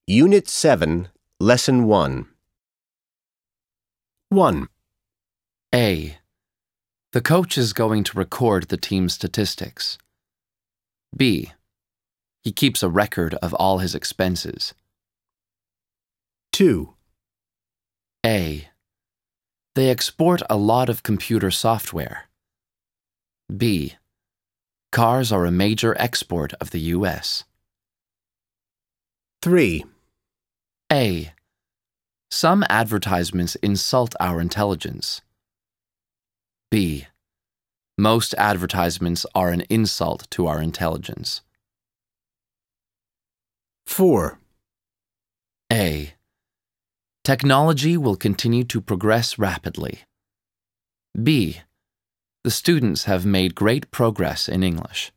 Unit 7, Lesson 1. 1. A. The coach is going to record the team's statistics. B. He keeps a record of all his expenses. 2. A. They export a lot of computer software. B. Cars are a major export of the U.S. 3. A. Some advertisements insult our intelligence. B. Most advertisements are an insult to our intelligence. 4. A. Technology will continue to progress rapidly. B. The students have made great progress in English.